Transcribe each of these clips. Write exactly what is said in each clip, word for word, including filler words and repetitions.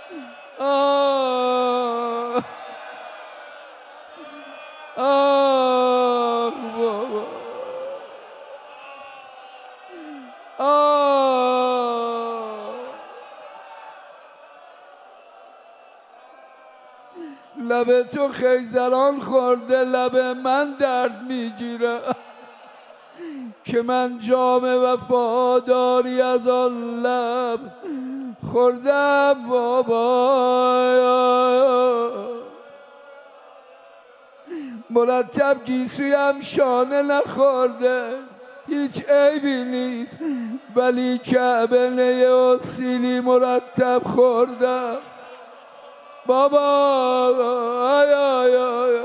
آه آه بابا آه لب تو خیزران خورده، لب من درد میگیره که من جام وفاداری از آن لب خوردم بابا. مرتب گیسویم شانه نخورده، هیچ عیبی نیست، ولی کعبه و سیلی مرتب خوردم بابا. آی آی آی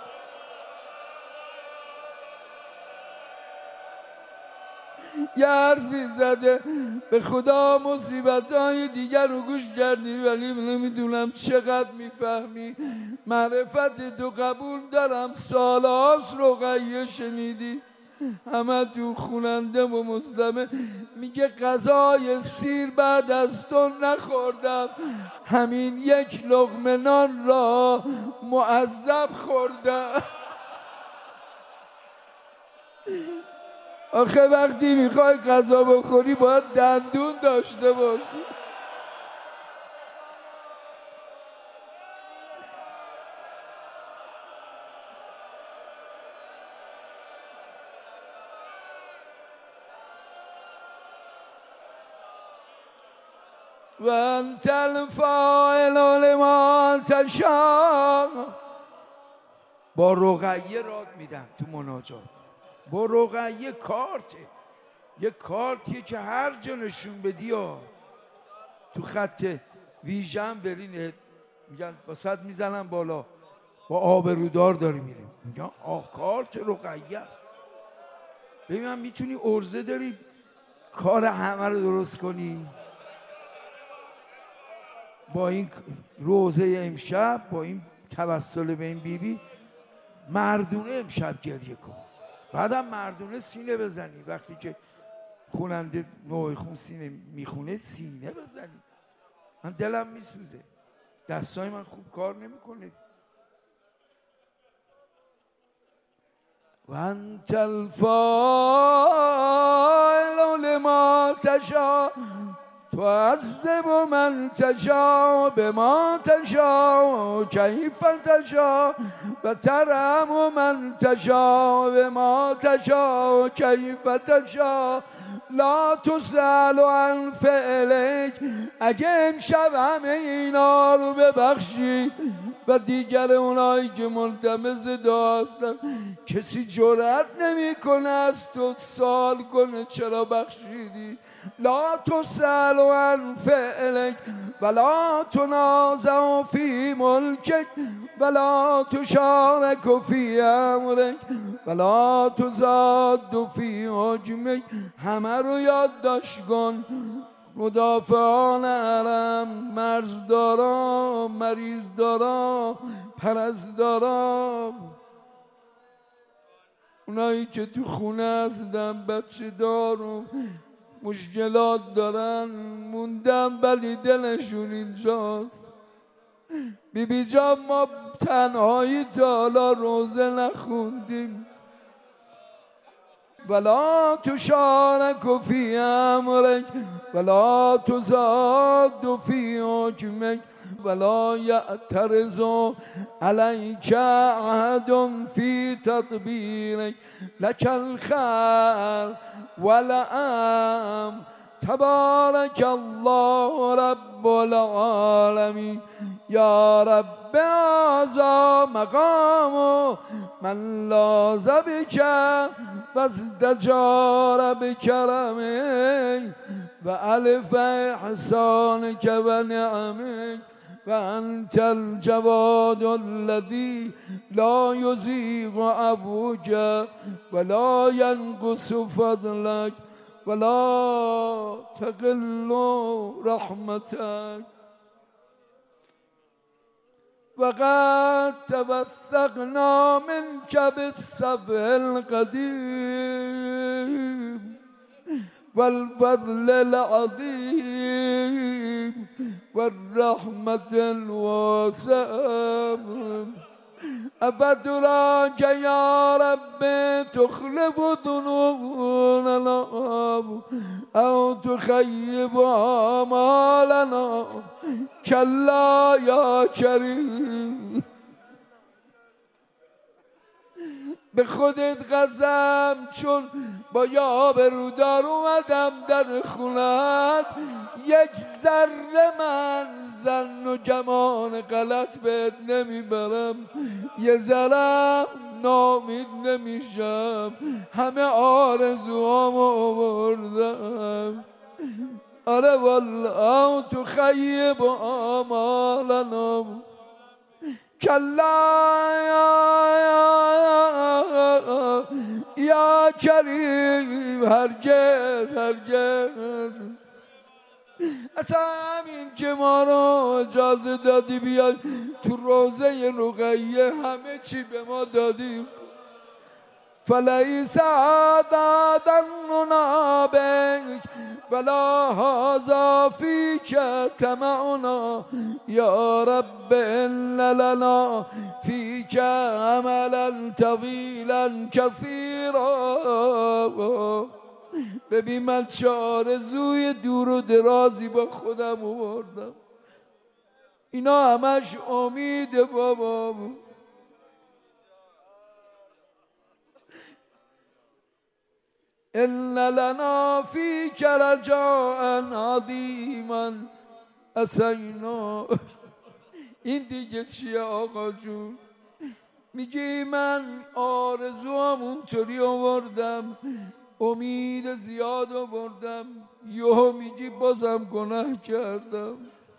یه حرفی زده به خدا مصیبت های دیگر رو گوش کردی، ولی نمیدونم چقدر میفهمی. معرفت تو قبول دارم، سالهاست رقیه شنیدی، همه تو خوننده و مصدمه. میگه غذای سیر بعد از تو نخوردم، همین یک لقمه نان را معذب خوردم. آخه وقتی میخوای غذا بخوری باید دندون داشته باش. و انت الفاعل لما تشاء. با رقیه راد میدم تو مناجات، با رقیه کارته، یه کارتیه که هر جا نشون بدی ها تو خط ویژن برینه میگن با صد میزنن بالا، با آبرودار داری میریم، میگن آه کارت رقیه است. ببین من میتونی ارزه داری کار همه رو درست کنی. با این روزه امشب، با این توسل به این بیبی، مردونه امشب گریه کن، بعدم مردونه سینه بزنی. وقتی که خوننده نوع خون سینه میخونه سینه بزنی. من دلم میسوزه، دستای من خوب کار نمیکنه. و انت الفاعل لما تشاء تعذب من تشاء بما تشاء کیف تشاء و ترحم من تشاء بما تشاء کیف تشاء لا تسأل عن فعلک. اگه امشب همه اینا رو ببخشی و دیگر اونایی که ملتمس دعا هستن کسی جرأت نمیکنه از تو سوال کنه چرا بخشیدی. لا تسأل عن فعلک ولا تنازع فی ملکک ولا تشارک فی امرک ولا تزاد فی حکمک. همه رو یادداشت کن. مدافعان حرم، مرزداران، مریضداران، پرستداران، اونایی که تو خونه هستن بچه دارو مشکلات دارن موندن ولی دلشون اینجاست. بی بی جان ما تنهایی تا حالا روزه نخوندیم. ولا تشارک فی امرک ولا تزاد فی حکمک ولا یعترض علیک احد فی تطبیرک لک الخیر والامر تبارک الله رب العالمین. یا رب هذا مقام من لاذ بک و ازدجار بکرمک و الف احسانک و نعمک و انت الجواد الذی لا یزیغ عفوک ولا ینقص فضلک ولا تقل رحمتک. وقد توثقنا منك بالصفح القديم والفضل العظيم والرحمة الواسعة أفتراك يا رب تخلف ظنوننا أو تخيب آمالنا كلا يا كريم. به خودت قسم چون با یاب رودار اومدم در خونت، یک ذره من زن و گمان غلط بهت نمیبرم، یه ذره نامید نمیشم، همه آرزوام آوردم. آره والله تو خیب آمالنا کلا یا کریم هرگز هرگز. اصلا همین که ما رو اجازه دادی بیای تو روزه رقیه همه چی به ما دادی. فلیس عددا ننابک ولا هذا فیک طمعنا یا رب ان لنا فیک عملا طویلا کثیرا. ببین من چه آرزوی دور و درازی با خودم آوردم، اینا همش امید بابا. ان لنا فیک رجاء عظیما اسینا. این دیگه چیه آقا جون؟ میگی من آرزوام اونطوری آوردم، امید زیاد آوردم، یهو میگی بازم گناه کردم،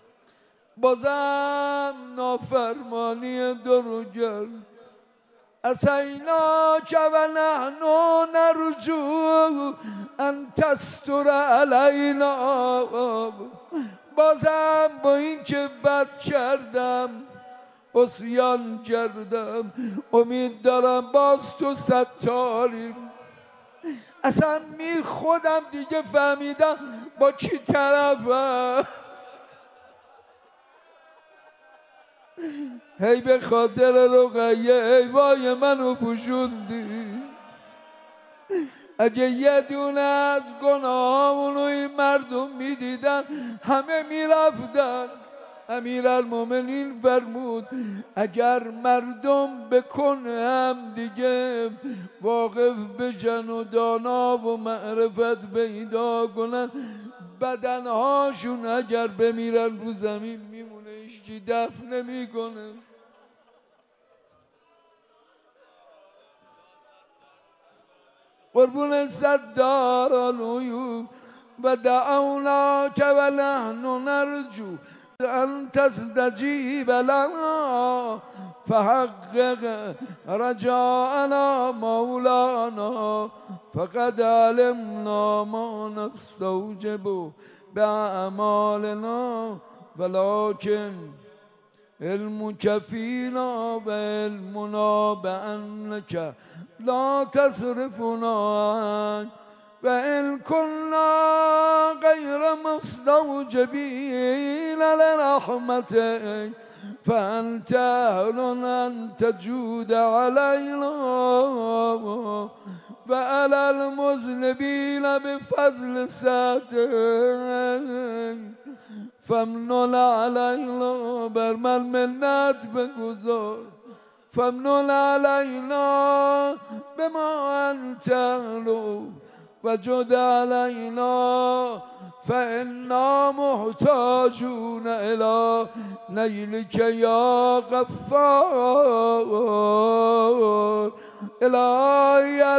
بازم نافرمانی دروگر. اسیناک و نحن نرجو ان تستر علینا. بازم با این که بد کردم عصیان کردم امید دارم باز تو ستاری. اصلا می خودم دیگه فهمیدم با کی طرفم. هی به خاطر رقیه ای وای منو پوشوندی. اگه یه دونه از گناهامونو این مردم میدیدن همه میرفتن. امیرالمومنین فرمود اگر مردم بکن هم دیگه واقف بشن و دانا و معرفت پیدا کنن، بدنهاشون اگر بمیرن رو زمین میمونه، هیچی دفن نمیکنه. قربون صدار العیوب و دعوناک و نحن نرجو ان تستجیب لنا فحقق رجاءنا مولانا فقد علمنا ما نستوجب باعمالنا ولكن علمك فينا وعلمنا بأنك لا تصرفنا عنك وإن كنا غير مستوجبين لرحمتك فأنت أهل أن تجود علينا وعلى المذنبين بفضل ساتك فمنن علينا. بر من منت بگذار. فمنن علينا بما أنت أهله وجد علينا فإنا محتاجون إلى نيلك يا غفار. إلهي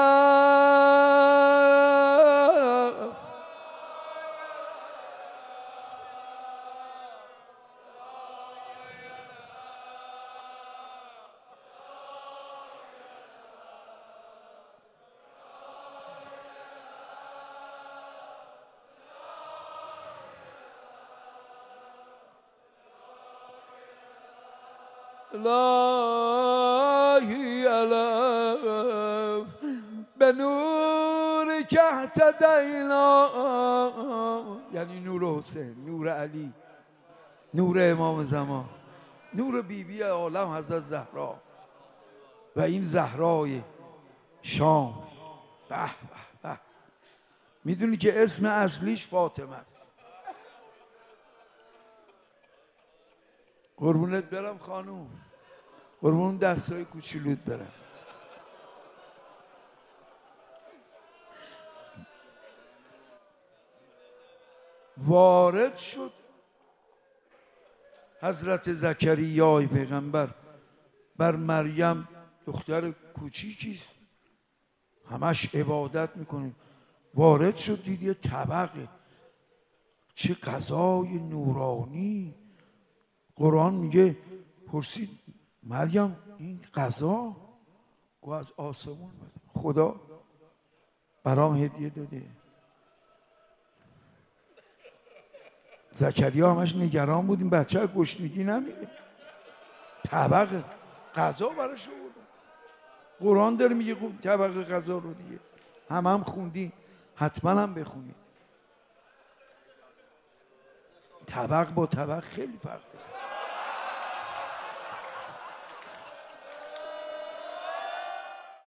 العافية. الهی الف به نور که اهتدینا، یعنی نور حسین، نور علی. نور امام زمان، نور بیبی عالم حضرت زهرا و این زهرای شام. به به به. میدونی که اسم اصلیش فاطمه است. قربونت برم خانوم، قربون دستای کوچولوت برم. وارد شد حضرت زکریای پیغمبر بر مریم دختر کوچیکیست، همش عبادت میکنه. وارد شد دید یه طبقه، چه غذای نورانی. قرآن میگه پرسید مریم این غذا؟ گو از آسمون خدا برام هدیه داده. زکریا همش نگران بود این بچه گشنگی نمیده، طبق غذا براش آورد. قرآن داره میگه طبق غذا رو دیگه هم هم خوندی، حتما هم بخونید. طبق با طبق خیلی فرق داره.